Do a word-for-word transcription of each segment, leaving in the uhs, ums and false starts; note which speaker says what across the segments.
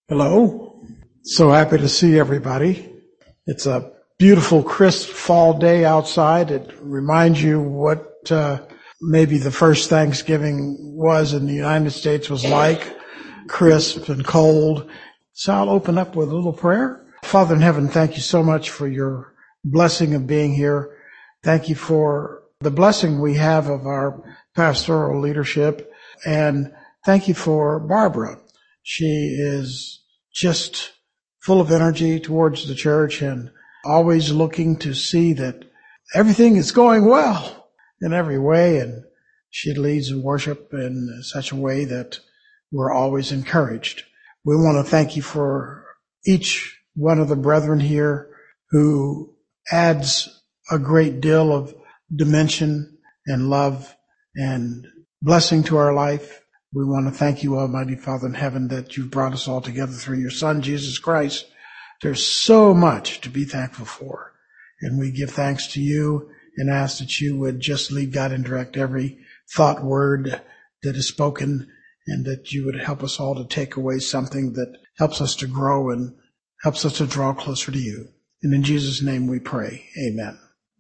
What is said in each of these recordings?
Speaker 1: Hello. So happy to see everybody. It's a beautiful, crisp fall day outside. It reminds you what uh, maybe the first Thanksgiving was in the United States was like, crisp and cold. So I'll open up with a little prayer. Father in heaven, thank you so much for your blessing of being here. Thank you for the blessing we have of our pastoral leadership. And thank you for Barbara. She is just full of energy towards the church and always looking to see that everything is going well in every way. And she leads in worship in such a way that we're always encouraged. We want to thank you for each one of the brethren here who adds a great deal of dimension and love and blessing to our life. We want to thank you, Almighty Father in heaven, that you've brought us all together through your Son, Jesus Christ. There's so much to be thankful for. And we give thanks to you and ask that you would just lead, guide, and direct every thought, word that is spoken, and that you would help us all to take away something that helps us to grow and helps us to draw closer to you. And in Jesus' name we pray. Amen.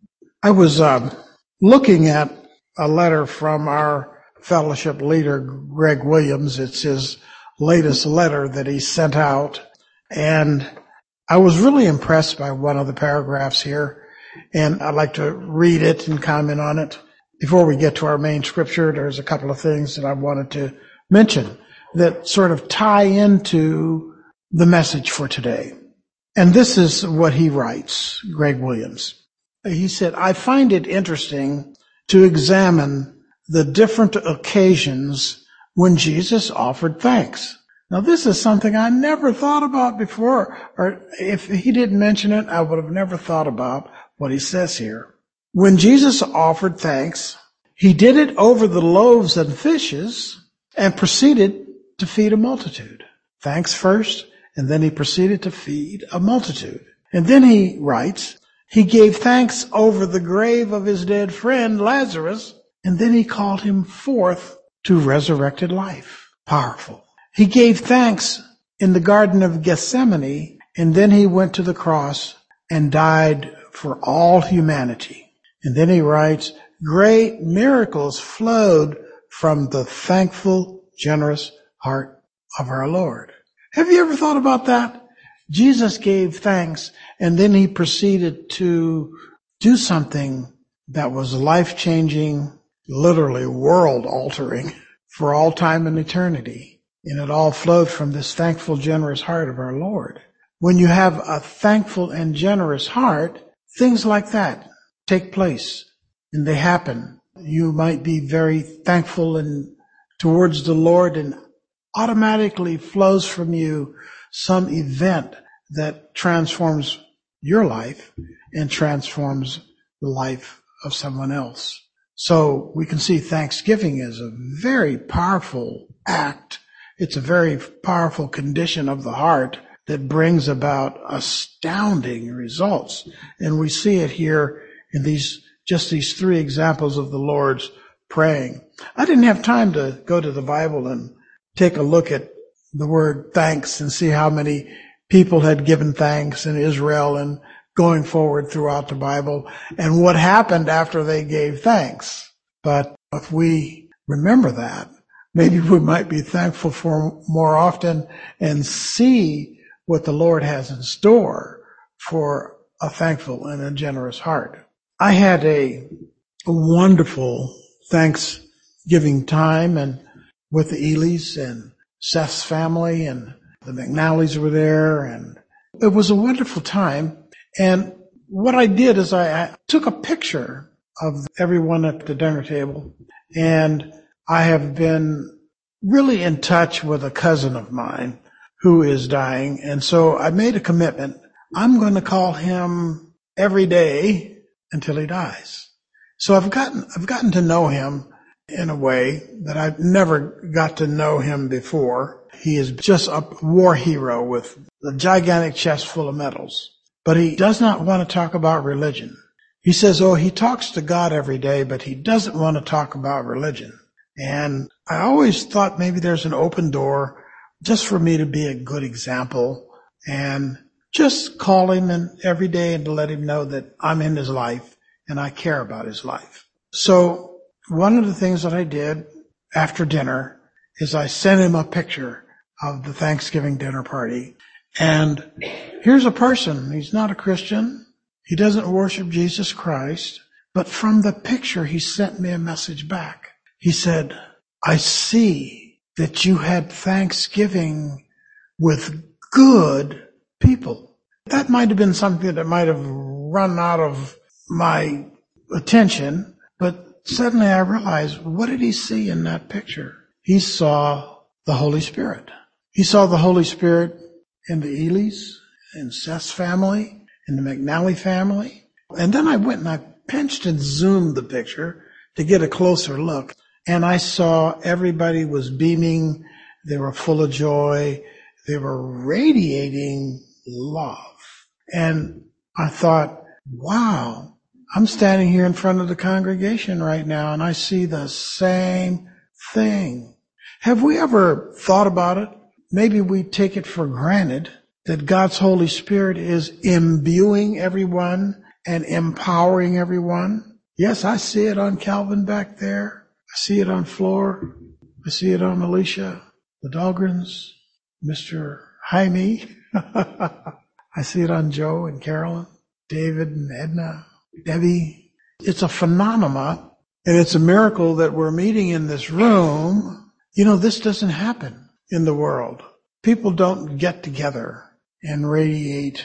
Speaker 1: I was uh, looking at a letter from our fellowship leader, Greg Williams. It's his latest letter that he sent out. And I was really impressed by one of the paragraphs here. And I'd like to read it and comment on it. Before we get to our main scripture, there's a couple of things that I wanted to mention that sort of tie into the message for today. And this is what he writes, Greg Williams. He said, I find it interesting to examine the different occasions when Jesus offered thanks. Now, this is something I never thought about before, or if he didn't mention it, I would have never thought about what he says here. When Jesus offered thanks, he did it over the loaves and fishes and proceeded to feed a multitude. Thanks first, and then he proceeded to feed a multitude. And then he writes, he gave thanks over the grave of his dead friend, Lazarus, and then he called him forth to resurrected life. Powerful. He gave thanks in the Garden of Gethsemane, and then he went to the cross and died for all humanity. And then he writes, great miracles flowed from the thankful, generous heart of our Lord. Have you ever thought about that? Jesus gave thanks, and then he proceeded to do something that was life-changing, literally world-altering for all time and eternity. And it all flowed from this thankful, generous heart of our Lord. When you have a thankful and generous heart, things like that take place and they happen. You might be very thankful and towards the Lord, and automatically flows from you some event that transforms your life and transforms the life of someone else. So we can see Thanksgiving as a very powerful act. It's a very powerful condition of the heart that brings about astounding results. And we see it here in these, just these three examples of the Lord's praying. I didn't have time to go to the Bible and take a look at the word thanks and see how many people had given thanks in Israel and going forward throughout the Bible, and what happened after they gave thanks. But if we remember that, maybe we might be thankful for more often and see what the Lord has in store for a thankful and a generous heart. I had a wonderful Thanksgiving time and with the Elys and Seth's family, and the McNally's were there, and it was a wonderful time. And what I did is I, I took a picture of everyone at the dinner table, and I have been really in touch with a cousin of mine who is dying, and so I made a commitment. I'm going to call him every day until he dies. So I've gotten I've gotten to know him in a way that I've never got to know him before. He is just a war hero with a gigantic chest full of medals. But he does not want to talk about religion. He says, oh, he talks to God every day, but he doesn't want to talk about religion. And I always thought maybe there's an open door just for me to be a good example and just call him in every day and to let him know that I'm in his life and I care about his life. So one of the things that I did after dinner is I sent him a picture of the Thanksgiving dinner party. And here's a person. He's not a Christian. He doesn't worship Jesus Christ. But from the picture, he sent me a message back. He said, I see that you had Thanksgiving with good people. That might have been something that might have run out of my attention, but suddenly I realized, what did he see in that picture? He saw the Holy Spirit. He saw the Holy Spirit in the Elys, in Seth's family, in the McNally family. And then I went and I pinched and zoomed the picture to get a closer look. And I saw everybody was beaming. They were full of joy. They were radiating love. And I thought, wow, I'm standing here in front of the congregation right now and I see the same thing. Have we ever thought about it? Maybe we take it for granted that God's Holy Spirit is imbuing everyone and empowering everyone. Yes, I see it on Calvin back there. I see it on Floor. I see it on Alicia, the Dahlgrens, Mister Jaime. I see it on Joe and Carolyn, David and Edna, Debbie. It's a phenomenon, and it's a miracle that we're meeting in this room. You know, this doesn't happen in the world. People don't get together and radiate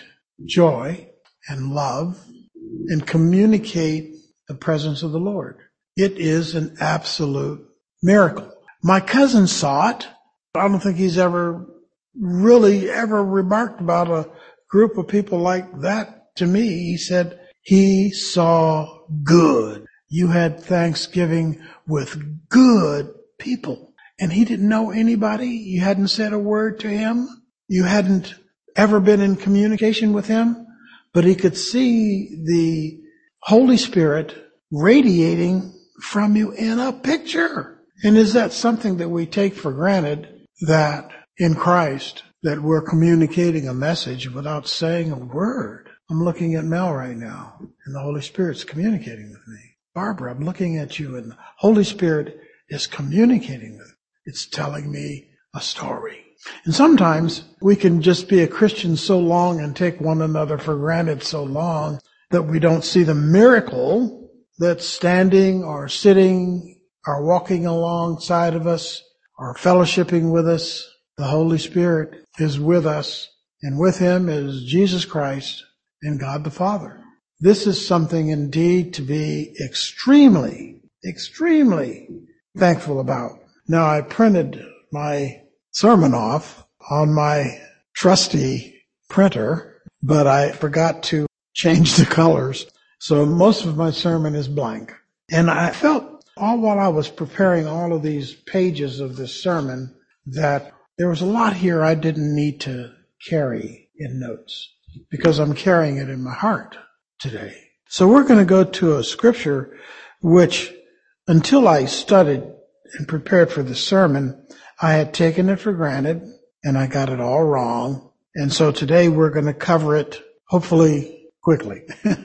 Speaker 1: joy and love and communicate the presence of the Lord. It is an absolute miracle. My cousin saw it. I don't think he's ever really ever remarked about a group of people like that to me. He said he saw good. You had Thanksgiving with good people. And he didn't know anybody. You hadn't said a word to him. You hadn't ever been in communication with him. But he could see the Holy Spirit radiating from you in a picture. And is that something that we take for granted, that in Christ, that we're communicating a message without saying a word? I'm looking at Mel right now, and the Holy Spirit's communicating with me. Barbara, I'm looking at you, and the Holy Spirit is communicating with me. It's telling me a story. And sometimes we can just be a Christian so long and take one another for granted so long that we don't see the miracle that's standing or sitting or walking alongside of us or fellowshipping with us. The Holy Spirit is with us, and with him is Jesus Christ and God the Father. This is something indeed to be extremely, extremely thankful about. Now, I printed my sermon off on my trusty printer, but I forgot to change the colors. So most of my sermon is blank. And I felt all while I was preparing all of these pages of this sermon that there was a lot here I didn't need to carry in notes because I'm carrying it in my heart today. So we're going to go to a scripture which, until I studied and prepared for the sermon, I had taken it for granted and I got it all wrong. And so today we're going to cover it, hopefully quickly.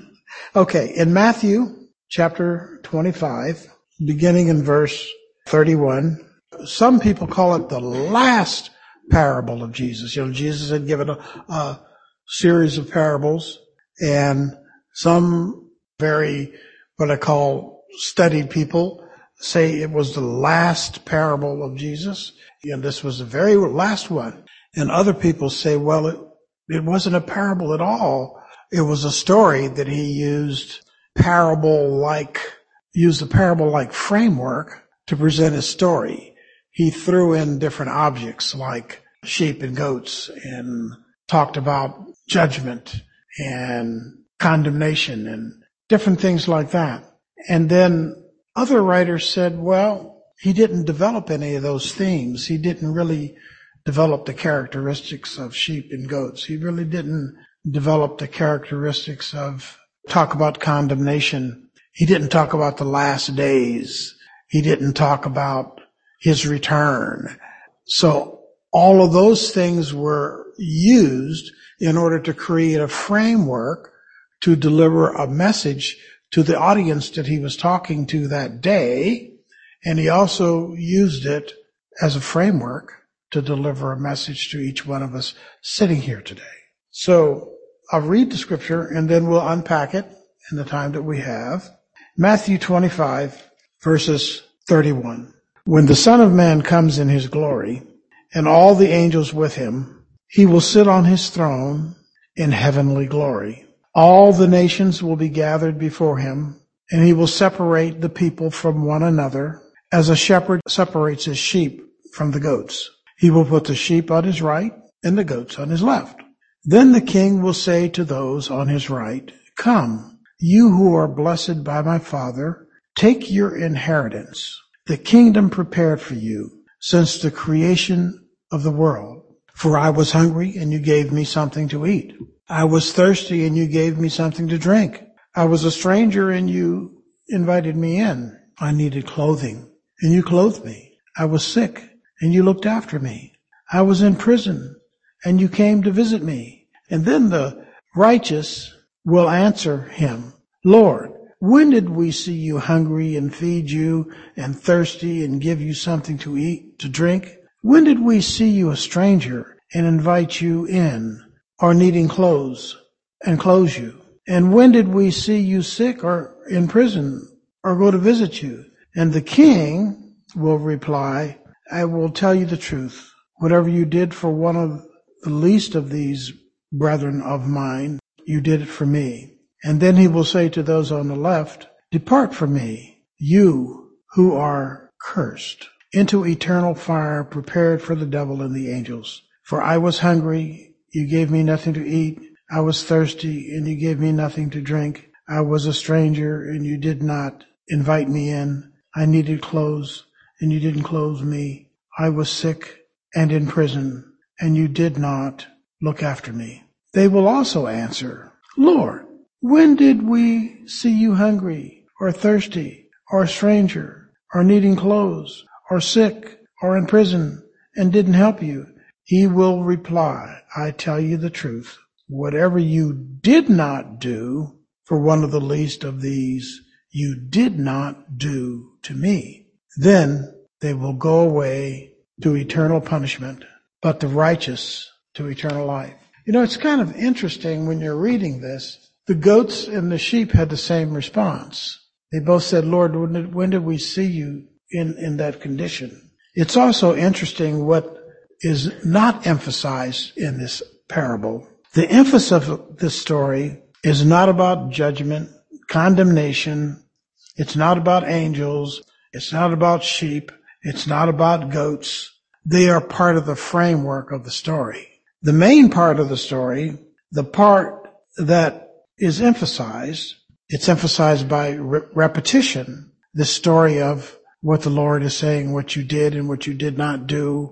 Speaker 1: Okay, in Matthew chapter twenty-five, beginning in verse thirty-one, some people call it the last parable of Jesus. You know, Jesus had given a, a series of parables, and some very, what I call studied people, say it was the last parable of Jesus, and this was the very last one. And other people say, well, it, it wasn't a parable at all. It was a story that he used parable-like, used a parable-like framework to present his story. He threw in different objects like sheep and goats and talked about judgment and condemnation and different things like that. And then other writers said, well, he didn't develop any of those themes. He didn't really develop the characteristics of sheep and goats. He really didn't develop the characteristics of talk about condemnation. He didn't talk about the last days. He didn't talk about his return. So all of those things were used in order to create a framework to deliver a message to the audience that he was talking to that day. And he also used it as a framework to deliver a message to each one of us sitting here today. So I'll read the scripture and then we'll unpack it in the time that we have. Matthew twenty-five, verses thirty-one. When the Son of Man comes in his glory, and all the angels with him, he will sit on his throne in heavenly glory. All the nations will be gathered before him, and he will separate the people from one another, as a shepherd separates his sheep from the goats. He will put the sheep on his right and the goats on his left. Then the king will say to those on his right, "Come, you who are blessed by my Father, take your inheritance, the kingdom prepared for you since the creation of the world. For I was hungry, and you gave me something to eat. I was thirsty, and you gave me something to drink. I was a stranger, and you invited me in. I needed clothing, and you clothed me. I was sick, and you looked after me. I was in prison, and you came to visit me." And then the righteous will answer him, "Lord, when did we see you hungry and feed you, and thirsty and give you something to eat, to drink? When did we see you a stranger and invite you in, or needing clothes and clothe you? And when did we see you sick or in prison or go to visit you?" And the king will reply, "I will tell you the truth. Whatever you did for one of the least of these brethren of mine, you did it for me." And then he will say to those on the left, "Depart from me, you who are cursed, into eternal fire prepared for the devil and the angels. For I was hungry, you gave me nothing to eat. I was thirsty, and you gave me nothing to drink. I was a stranger, and you did not invite me in. I needed clothes, and you didn't clothe me. I was sick and in prison, and you did not look after me." They will also answer, "Lord, when did we see you hungry, or thirsty, or a stranger, or needing clothes, or sick, or in prison, and didn't help you?" He will reply, "I tell you the truth. Whatever you did not do for one of the least of these, you did not do to me." Then they will go away to eternal punishment, but the righteous to eternal life. You know, it's kind of interesting when you're reading this. The goats and the sheep had the same response. They both said, "Lord, when did, when did we see you in, in that condition?" It's also interesting what is not emphasized in this parable. The emphasis of this story is not about judgment, condemnation. It's not about angels. It's not about sheep. It's not about goats. They are part of the framework of the story. The main part of the story, the part that is emphasized, it's emphasized by re- repetition, the story of what the Lord is saying, what you did and what you did not do.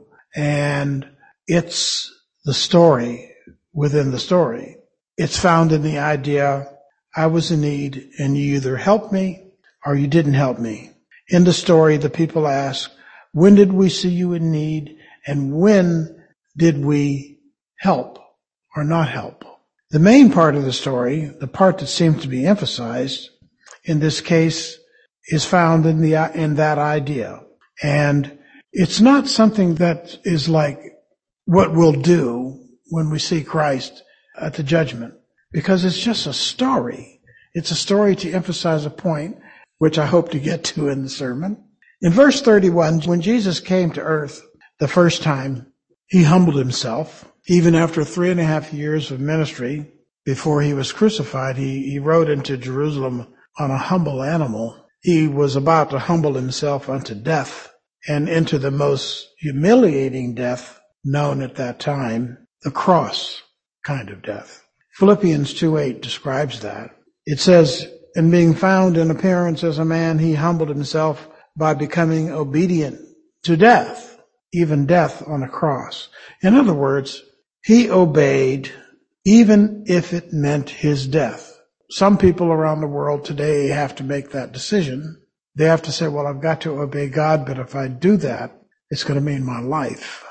Speaker 1: And it's the story within the story. It's found in the idea, I was in need and you either helped me or you didn't help me. In the story, the people ask, when did we see you in need and when did we help or not help? The main part of the story, the part that seems to be emphasized in this case, is found in the in that idea. And it's not something that is like what we'll do when we see Christ at the judgment, because it's just a story. It's a story to emphasize a point, which I hope to get to in the sermon. In verse thirty-one, when Jesus came to earth the first time, he humbled himself. Even after three and a half years of ministry, before he was crucified, he, he rode into Jerusalem on a humble animal. He was about to humble himself unto death and into the most humiliating death known at that time, the cross kind of death. Philippians two eight describes that. It says, and being found in appearance as a man, he humbled himself by becoming obedient to death, even death on a cross. In other words, he obeyed even if it meant his death. Some people around the world today have to make that decision. They have to say, well, I've got to obey God, but if I do that, it's going to mean my life.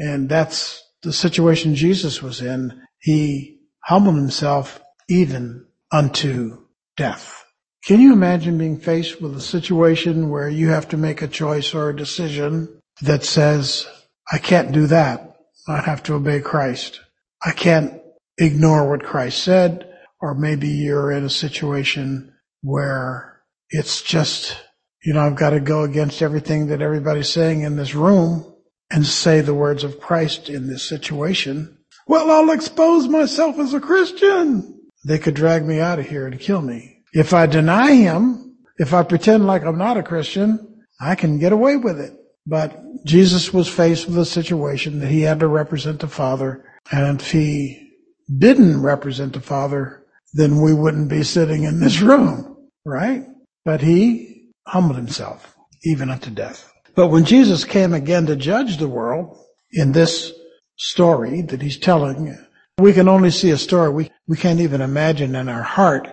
Speaker 1: And that's the situation Jesus was in. He humbled himself even unto death. Can you imagine being faced with a situation where you have to make a choice or a decision that says, I can't do that. I have to obey Christ. I can't ignore what Christ said. Or maybe you're in a situation where it's just, you know, I've got to go against everything that everybody's saying in this room and say the words of Christ in this situation. Well, I'll expose myself as a Christian. They could drag me out of here and kill me. If I deny him, if I pretend like I'm not a Christian, I can get away with it. But Jesus was faced with a situation that he had to represent the Father. And if he didn't represent the Father, then we wouldn't be sitting in this room, right? But he humbled himself, even unto death. But when Jesus came again to judge the world in this story that he's telling, we can only see a story. We, we can't even imagine in our heart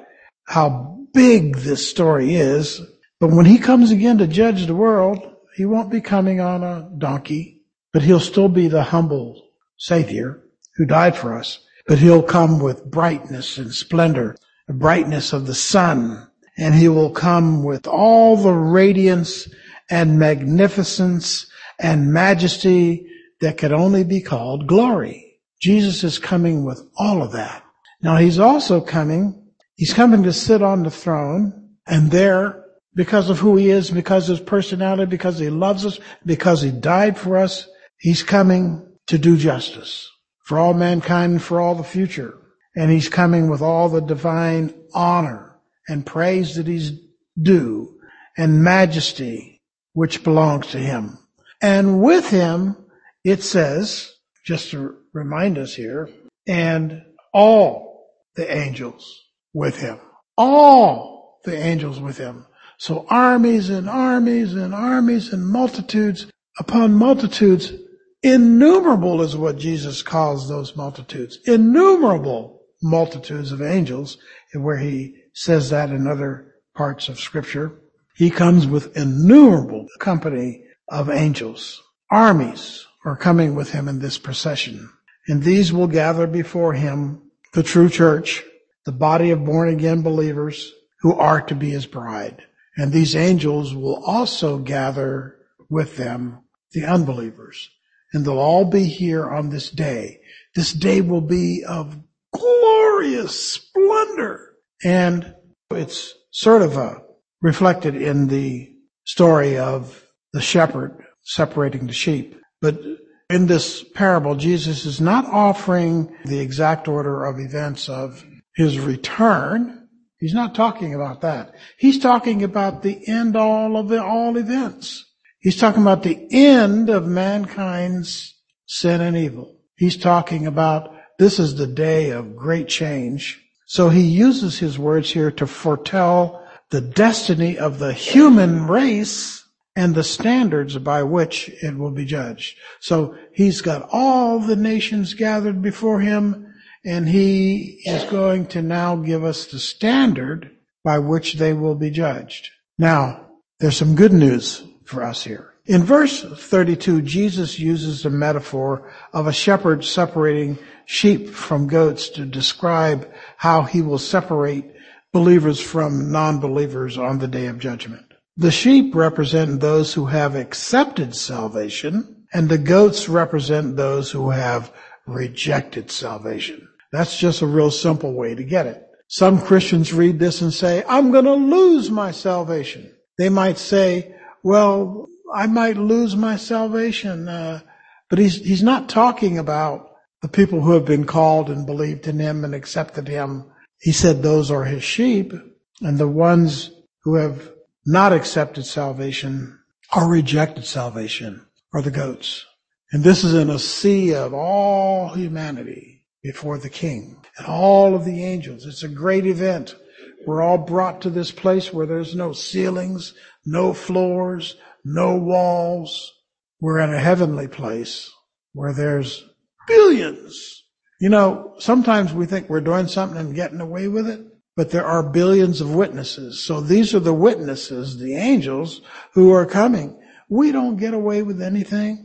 Speaker 1: how big this story is. But when he comes again to judge the world, he won't be coming on a donkey, but he'll still be the humble Savior who died for us. But he'll come with brightness and splendor, the brightness of the sun, and he will come with all the radiance and magnificence and majesty that could only be called glory. Jesus is coming with all of that. Now he's also coming, he's coming to sit on the throne, and there, because of who he is, because of his personality, because he loves us, because he died for us, he's coming to do justice for all mankind and for all the future. And he's coming with all the divine honor and praise that he's due and majesty which belongs to him. And with him, it says, just to remind us here, and all the angels with him. All the angels with him. So armies and armies and armies and multitudes upon multitudes. Innumerable is what Jesus calls those multitudes. Innumerable multitudes of angels, and where he says that in other parts of Scripture. He comes with innumerable company of angels. Armies are coming with him in this procession. And these will gather before him the true church, the body of born-again believers who are to be his bride. And these angels will also gather with them the unbelievers. And they'll all be here on this day. This day will be of glorious splendor. And it's sort of a, reflected in the story of the shepherd separating the sheep. But in this parable, Jesus is not offering the exact order of events of his return. He's not talking about that. He's talking about the end all of the all events. He's talking about the end of mankind's sin and evil. He's talking about this is the day of great change. So he uses his words here to foretell the destiny of the human race and the standards by which it will be judged. So he's got all the nations gathered before him, and he is going to now give us the standard by which they will be judged. Now, there's some good news for us here. In verse thirty-two, Jesus uses the metaphor of a shepherd separating sheep from goats to describe how he will separate believers from non-believers on the day of judgment. The sheep represent those who have accepted salvation, and the goats represent those who have rejected salvation. That's just a real simple way to get it. Some Christians read this and say, I'm going to lose my salvation. They might say, well, I might lose my salvation. Uh, but he's, he's not talking about the people who have been called and believed in him and accepted him. He said those are his sheep, and the ones who have not accepted salvation or rejected salvation are the goats. And this is in a sea of all humanity before the King and all of the angels. It's a great event. We're all brought to this place where there's no ceilings, no floors, no walls. We're in a heavenly place where there's billions. You know, sometimes we think we're doing something and getting away with it, but there are billions of witnesses. So these are the witnesses, the angels, who are coming. We don't get away with anything.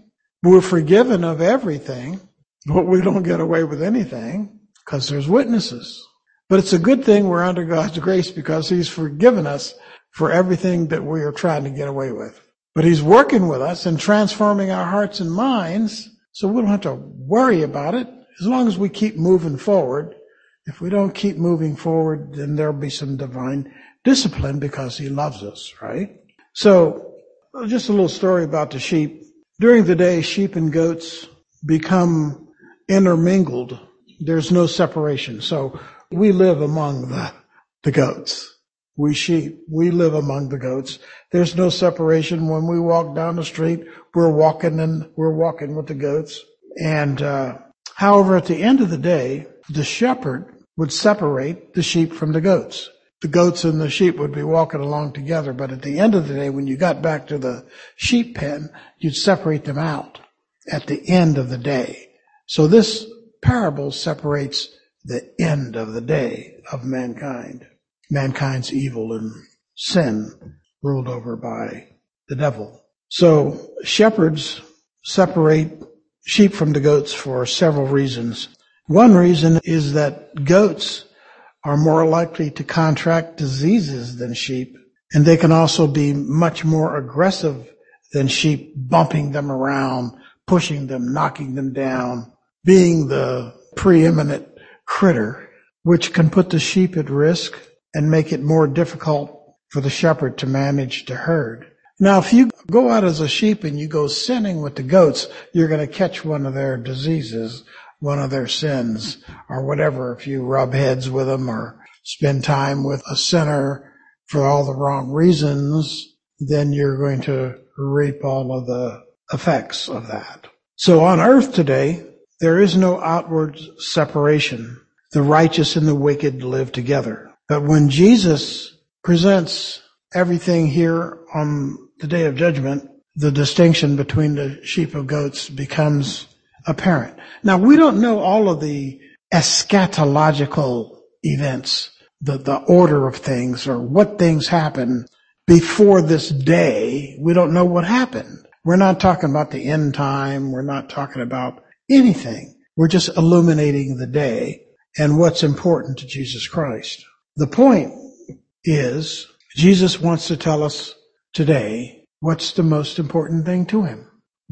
Speaker 1: We're forgiven of everything, but we don't get away with anything because there's witnesses. But it's a good thing we're under God's grace because He's forgiven us for everything that we are trying to get away with. But He's working with us and transforming our hearts and minds so we don't have to worry about it as long as we keep moving forward. If we don't keep moving forward, then there'll be some divine discipline because He loves us, right? So, just a little story about the sheep. During the day, sheep and goats become intermingled. There's no separation. So, we live among the, the goats. We sheep, we live among the goats. There's no separation. When we walk down the street, we're walking and we're walking with the goats. And, uh, however, at the end of the day, the shepherd would separate the sheep from the goats. The goats and the sheep would be walking along together, but at the end of the day, when you got back to the sheep pen, you'd separate them out at the end of the day. So this parable separates the end of the day of mankind. Mankind's evil and sin ruled over by the devil. So shepherds separate sheep from the goats for several reasons. One reason is that goats are more likely to contract diseases than sheep, and they can also be much more aggressive than sheep, bumping them around, pushing them, knocking them down, being the preeminent critter, which can put the sheep at risk and make it more difficult for the shepherd to manage the herd. Now, if you go out as a sheep and you go sinning with the goats, you're going to catch one of their diseases, one of their sins, or whatever. If you rub heads with them or spend time with a sinner for all the wrong reasons, then you're going to reap all of the effects of that. So on earth today, there is no outward separation. The righteous and the wicked live together. But when Jesus presents everything here on the day of judgment, the distinction between the sheep and goats becomes apparent. Now, we don't know all of the eschatological events, the, the order of things, or what things happen before this day. We don't know what happened. We're not talking about the end time. We're not talking about anything. We're just illuminating the day and what's important to Jesus Christ. The point is, Jesus wants to tell us today what's the most important thing to Him.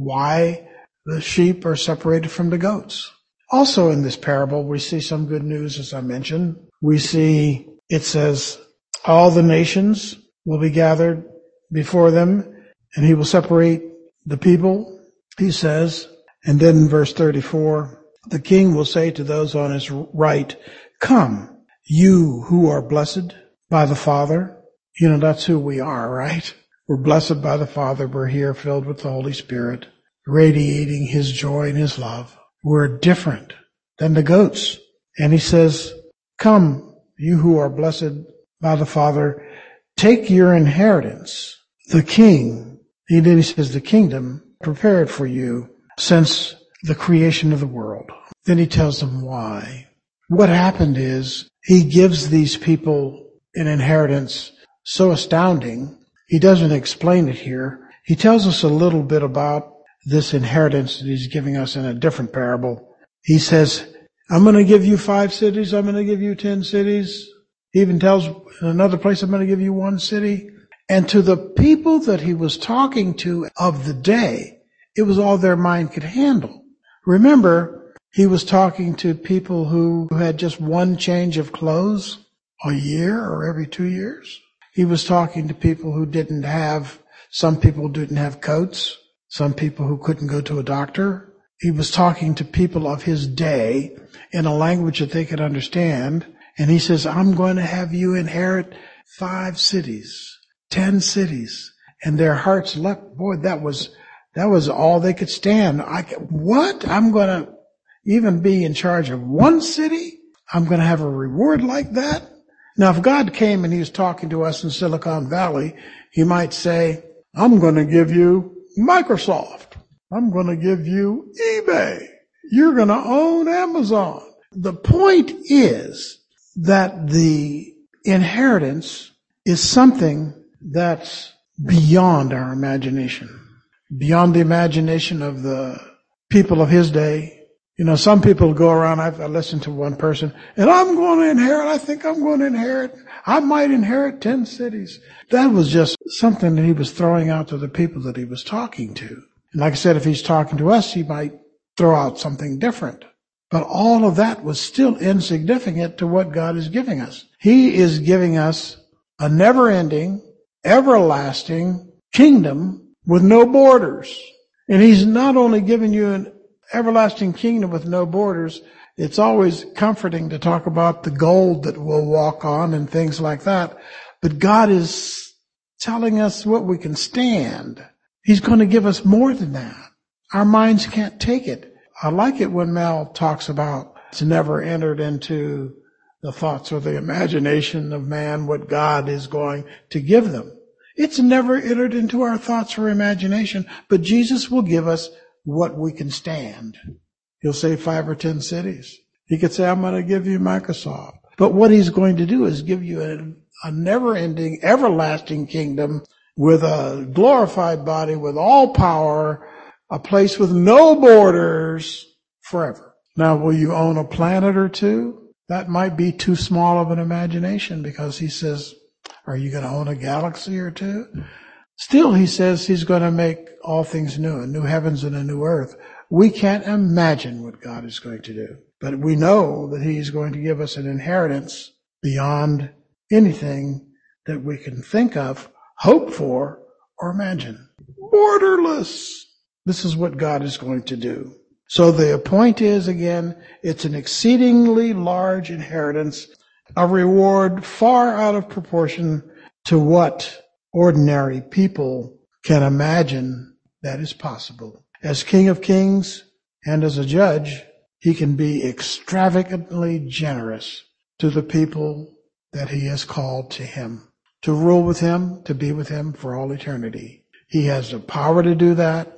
Speaker 1: Why the sheep are separated from the goats. Also in this parable, we see some good news, as I mentioned. We see, it says, all the nations will be gathered before them, and He will separate the people, He says. And then in verse thirty-four, the King will say to those on His right, come, you who are blessed by the Father. You know, that's who we are, right? We're blessed by the Father. We're here filled with the Holy Spirit, radiating His joy and His love. We're different than the goats. And He says, come, you who are blessed by the Father, take your inheritance, the King. He then he says, the kingdom prepared for you since the creation of the world. Then He tells them why. What happened is He gives these people an inheritance so astounding. He doesn't explain it here. He tells us a little bit about this inheritance that He's giving us in a different parable. He says, I'm going to give you five cities. I'm going to give you ten cities. He even tells in another place, I'm going to give you one city. And to the people that He was talking to of the day, it was all their mind could handle. Remember, He was talking to people who had just one change of clothes a year or every two years. He was talking to people who didn't have, some people didn't have coats, some people who couldn't go to a doctor. He was talking to people of His day in a language that they could understand. And He says, I'm going to have you inherit five cities, ten cities. And their hearts leapt. Boy, that was, that was all they could stand. I, what? I'm going to even be in charge of one city? I'm going to have a reward like that? Now, if God came and He was talking to us in Silicon Valley, He might say, I'm going to give you Microsoft. I'm going to give you eBay. You're going to own Amazon. The point is that the inheritance is something that's beyond our imagination. beyond the imagination of the people of his day. You know, some people go around, I've, I listened to one person, and I'm going to inherit, I think I'm going to inherit, I might inherit ten cities. That was just something that he was throwing out to the people that he was talking to. And like I said, if he's talking to us, he might throw out something different. But all of that was still insignificant to what God is giving us. He is giving us a never-ending, everlasting kingdom with no borders. And he's not only giving you an everlasting kingdom with no borders. It's always comforting to talk about the gold that we'll walk on and things like that. But God is telling us what we can stand. He's going to give us more than that. Our minds can't take it. I like it when Mel talks about it's never entered into the thoughts or the imagination of man what God is going to give them. It's never entered into our thoughts or imagination, but Jesus will give us what we can stand. He'll say five or ten cities. He could say, I'm going to give you Microsoft. But what he's going to do is give you a, a never-ending, everlasting kingdom with a glorified body, with all power, a place with no borders forever. Now, will you own a planet or two? That might be too small of an imagination, because he says, are you going to own a galaxy or two? Still, he says he's going to make all things new, a new heavens and a new earth. We can't imagine what God is going to do, but we know that he's going to give us an inheritance beyond anything that we can think of, hope for, or imagine. Borderless. This is what God is going to do. So the point is, again, it's an exceedingly large inheritance, a reward far out of proportion to what ordinary people can imagine that is possible. As King of Kings and as a judge, he can be extravagantly generous to the people that he has called to him, to rule with him, to be with him for all eternity. He has the power to do that.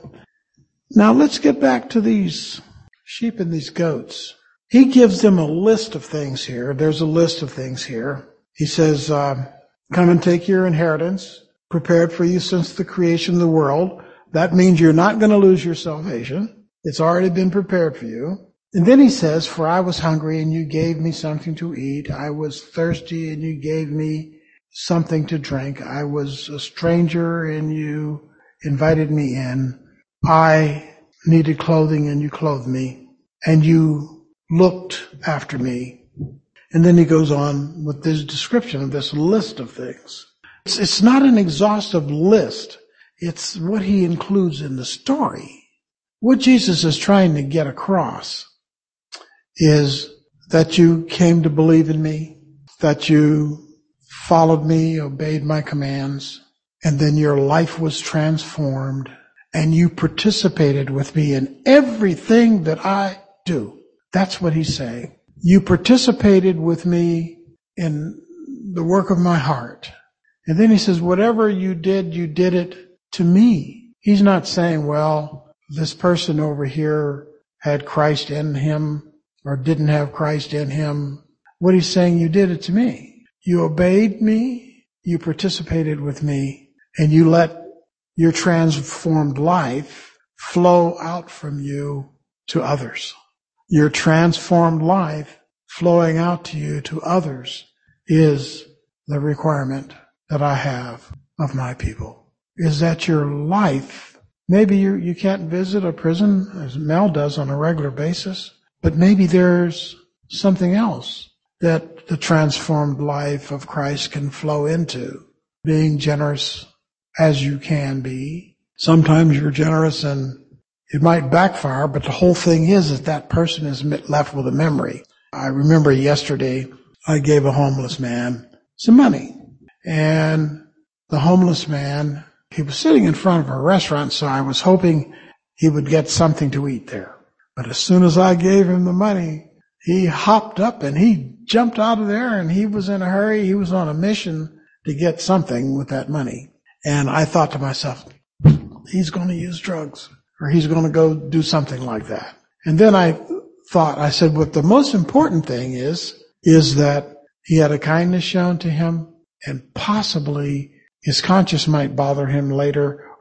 Speaker 1: Now let's get back to these sheep and these goats. He gives them a list of things here. There's a list of things here. He says, uh, come and take your inheritance, prepared for you since the creation of the world. That means you're not going to lose your salvation. It's already been prepared for you. And then he says, for I was hungry and you gave me something to eat. I was thirsty and you gave me something to drink. I was a stranger and you invited me in. I needed clothing and you clothed me. And you looked after me. And then he goes on with this description of this list of things. It's, it's not an exhaustive list. It's what he includes in the story. What Jesus is trying to get across is that you came to believe in me, that you followed me, obeyed my commands, and then your life was transformed, and you participated with me in everything that I do. That's what he's saying. You participated with me in the work of my heart. And then he says, whatever you did, you did it to me. He's not saying, well, this person over here had Christ in him or didn't have Christ in him. What he's saying, you did it to me. You obeyed me, you participated with me, and you let your transformed life flow out from you to others. Your transformed life flowing out to you to others is the requirement that I have of my people. Is that your life? Maybe you, you can't visit a prison, as Mel does on a regular basis, but maybe there's something else that the transformed life of Christ can flow into. Being generous as you can be. Sometimes you're generous and it might backfire, but the whole thing is that that person is left with a memory. I remember yesterday I gave a homeless man some money. And the homeless man, he was sitting in front of a restaurant, so I was hoping he would get something to eat there. But as soon as I gave him the money, he hopped up and he jumped out of there, and he was in a hurry. He was on a mission to get something with that money. And I thought to myself, he's going to use drugs, or he's going to go do something like that. And then I thought, I said, what the most important thing is, is that he had a kindness shown to him, and possibly his conscience might bother him later,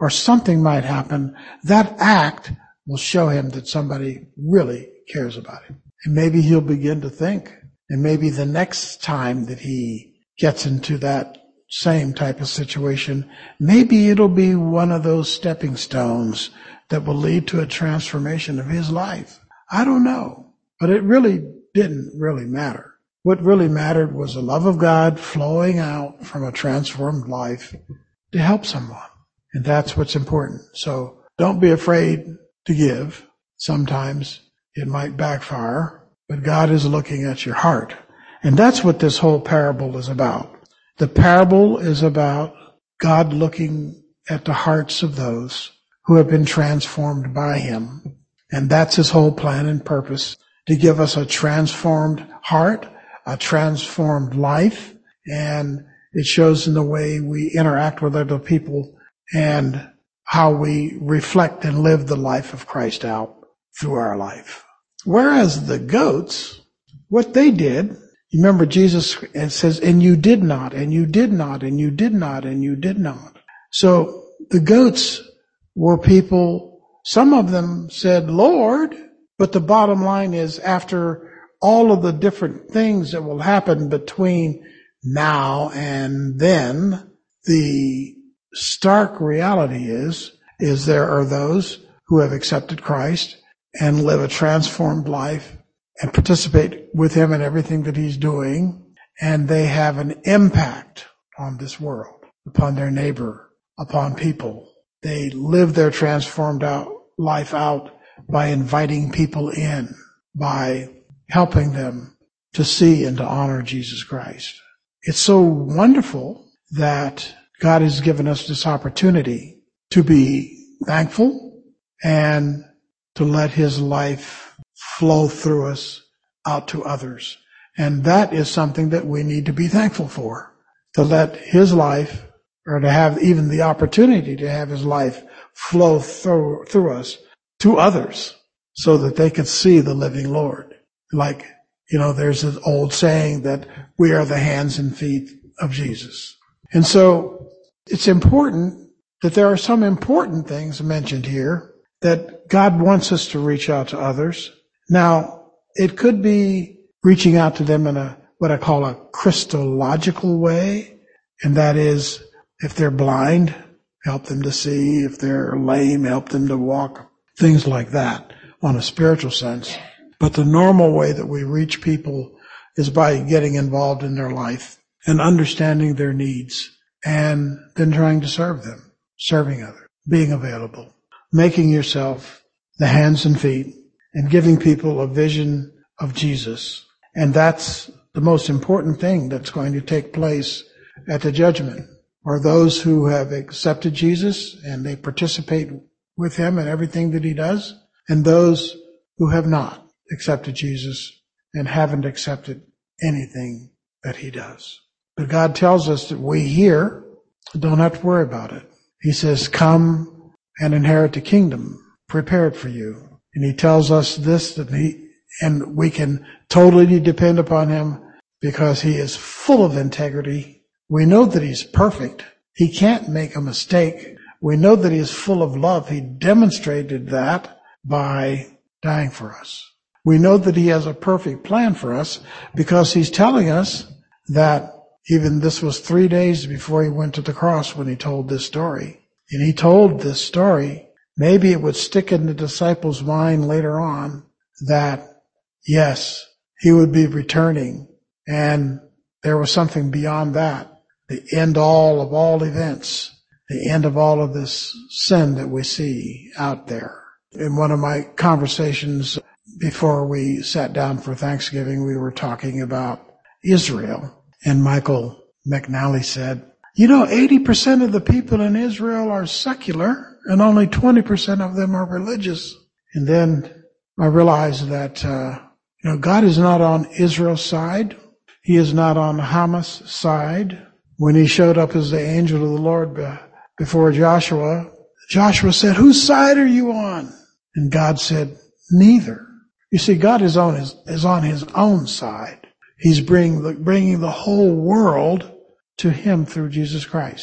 Speaker 1: or something might happen, that act will show him that somebody really cares about him. And maybe he'll begin to think, and maybe the next time that he gets into that same type of situation, maybe it'll be one of those stepping stones that will lead to a transformation of his life. I don't know, but it really didn't really matter. What really mattered was the love of God flowing out from a transformed life to help someone. And that's what's important. So don't be afraid to give. Sometimes it might backfire, but God is looking at your heart. And that's what this whole parable is about. The parable is about God looking at the hearts of those who have been transformed by him. And that's his whole plan and purpose, to give us a transformed heart, a transformed life. And it shows in the way we interact with other people and how we reflect and live the life of Christ out through our life. Whereas the goats, what they did, you remember Jesus says, and you did not, and you did not, and you did not, and you did not. So the goats were people, some of them said, Lord, but the bottom line is, after all of the different things that will happen between now and then, the stark reality is, is there are those who have accepted Christ and live a transformed life and participate with him in everything that he's doing, and they have an impact on this world, upon their neighbor, upon people. They live their transformed out life out by inviting people in, by helping them to see and to honor Jesus Christ. It's so wonderful that God has given us this opportunity to be thankful and to let his life flow through us out to others. And that is something that we need to be thankful for, to let his life, or to have even the opportunity to have his life flow through, through us to others so that they could see the living Lord. Like, you know, there's an old saying that we are the hands and feet of Jesus. And so it's important that there are some important things mentioned here that God wants us to reach out to others. Now, it could be reaching out to them in a, what I call a Christological way. And that is, if they're blind, help them to see. If they're lame, help them to walk. Things like that on a spiritual sense. But the normal way that we reach people is by getting involved in their life and understanding their needs and then trying to serve them, serving others, being available, making yourself the hands and feet and giving people a vision of Jesus. And that's the most important thing that's going to take place at the judgment, are those who have accepted Jesus and they participate with him in everything that he does, and those who have not accepted Jesus and haven't accepted anything that he does. But God tells us that we here don't have to worry about it. He says, come and inherit the kingdom prepared for you. And he tells us this, that he, and we can totally depend upon him because he is full of integrity. We know that he's perfect. He can't make a mistake. We know that he is full of love. He demonstrated that by dying for us. We know that he has a perfect plan for us because he's telling us that even this was three days before he went to the cross when he told this story. And he told this story, maybe it would stick in the disciples' mind later on that, yes, he would be returning. And there was something beyond that, the end all of all events, the end of all of this sin that we see out there. In one of my conversations before we sat down for Thanksgiving, we were talking about Israel. And Michael McNally said, you know, eighty percent of the people in Israel are secular and only twenty percent of them are religious. And then I realized that, uh, you know, God is not on Israel's side. He is not on Hamas' side. When he showed up as the angel of the Lord before Joshua, Joshua said, whose side are you on? And God said, neither. You see, God is on his, is on his own side. He's bringing the, bringing the whole world to him through Jesus Christ.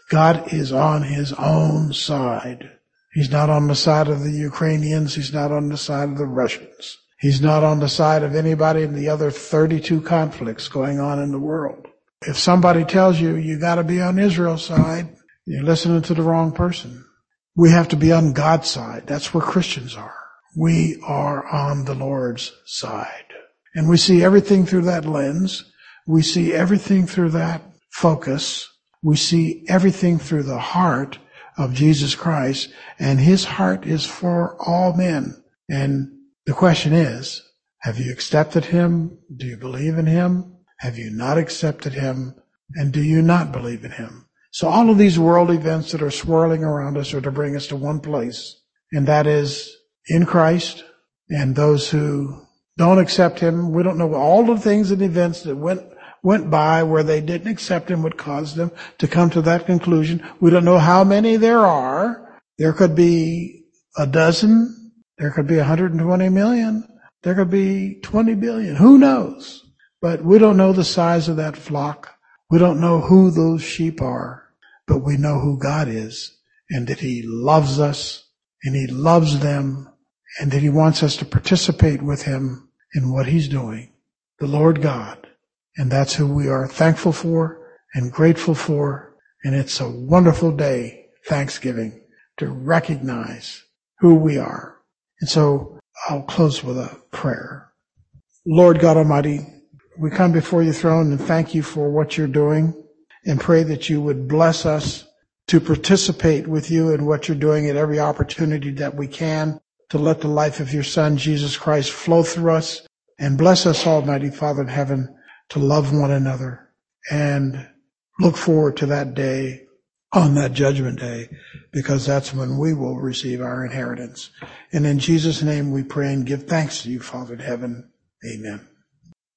Speaker 1: God is on his own side. He's not on the side of the Ukrainians. He's not on the side of the Russians. He's not on the side of anybody in the other thirty-two conflicts going on in the world. If somebody tells you you got to be on Israel's side, you're listening to the wrong person. We have to be on God's side. That's where Christians are. We are on the Lord's side. And we see everything through that lens. We see everything through that focus. We see everything through the heart of Jesus Christ. And his heart is for all men. And the question is, have you accepted him? Do you believe in him? Have you not accepted him? And do you not believe in him? So all of these world events that are swirling around us are to bring us to one place, and that is in Christ. And those who don't accept him, we don't know all the things and events that went went by where they didn't accept him, what caused them to come to that conclusion. We don't know how many there are. There could be a dozen. There could be one hundred twenty million. There could be twenty billion. Who knows? But we don't know the size of that flock. We don't know who those sheep are, but we know who God is, and that he loves us, and he loves them, and that he wants us to participate with him in what he's doing, the Lord God. And that's who we are thankful for and grateful for. And it's a wonderful day, Thanksgiving, to recognize who we are. And so I'll close with a prayer. Lord God Almighty, we come before your throne and thank you for what you're doing, and pray that you would bless us to participate with you in what you're doing at every opportunity that we can, to let the life of your Son, Jesus Christ, flow through us. And bless us, Almighty Father in heaven, to love one another and look forward to that day, on that judgment day, because that's when we will receive our inheritance. And in Jesus' name we pray and give thanks to you, Father in heaven. Amen.